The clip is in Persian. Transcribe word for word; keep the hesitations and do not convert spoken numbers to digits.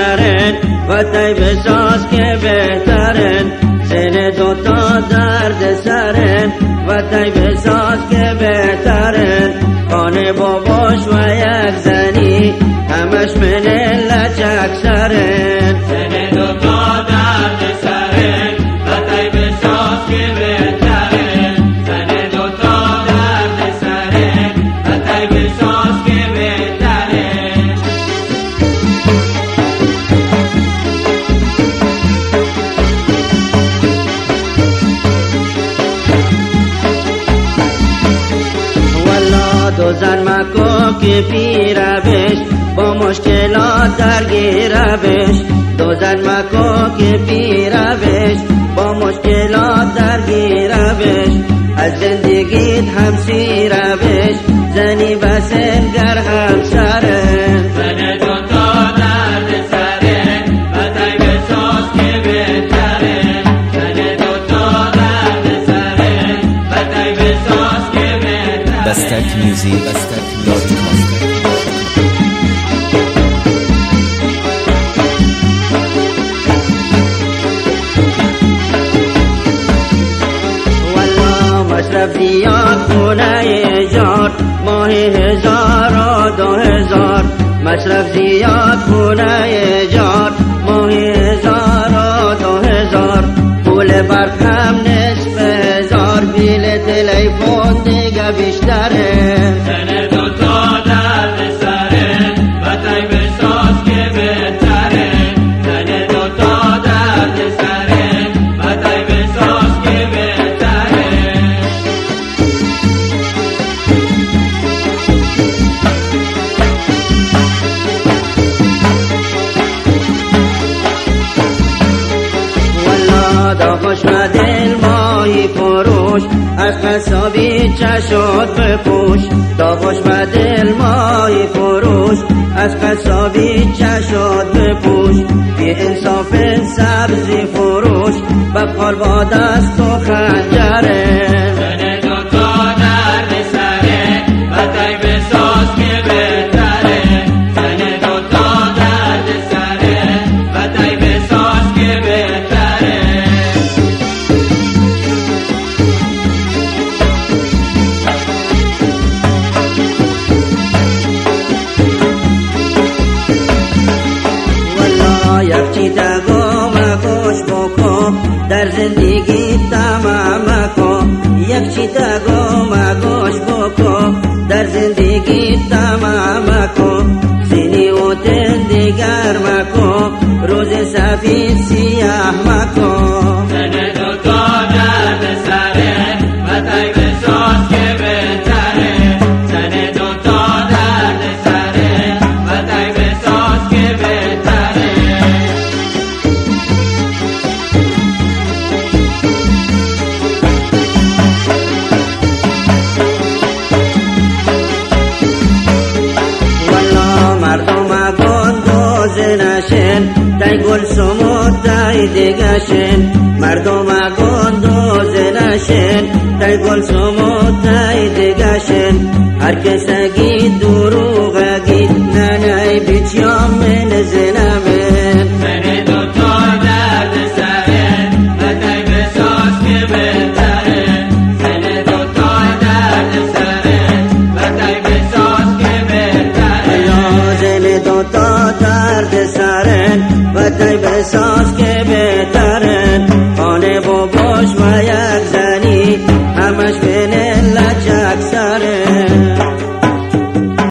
سرن و طیب ساز که بهترن زن دوتا درد سرن و طیب ساز که بهترن خانه باباش و یک زنی همش من لچک سرن زن دوتا درد سرن و طیب ساز که بهترن زن دوتا درد سرن و طیب ساز که بهترن والا دو زن مکو که پیره بش با مشکلات درگیره بش دو زن مکو که پیره بش با مشکلات درگیره بش از زندگیت همسیره بش زنی بسن گر همسرن زن دوتا درد سرن و طیب ساز که بهترن زن دوتا درد سرن و طیب ساز که بهترن دستک میوزیک دات کام مصرف زیاد خونه ایجار ماه هزار و دو هزار مصرف زیاد خونه ایجار ماه هزار و دو هزار پول برقم نصف هزار بیل تلیفون دیگه بیشتره زن دوتا درد سرن و طیب ساز که بهترن زن دوتا درد سرن و طیب ساز که بهترن والا دا خوش دل ماهی فروش از قصابی چشات بپوش دا خوش دل ماهی فروش از قصابی چشات بپوش بی انصاف سبزی فروش بقال با دست و خنجره زن دوتا درد سرن و طیب ساز که بهترن زن دوتا درد سرن و طیب ساز که بهترن والا یک چی تگو مگوش بکن در زندگی تمام کن یک چی تگو مگوش بکن در زندگی تمام کن زنی و دل دیگر مکن روز سفید سیاه مکن زن دوتا درد سرن و طیب ساز که بهترن زن دوتا درد سرن و طیب ساز که بهترن والا مردم گندوز نشن تای گل سمود تای دیگشن مردم گندوز نشن تای گل سمود تای دیگشن هر کس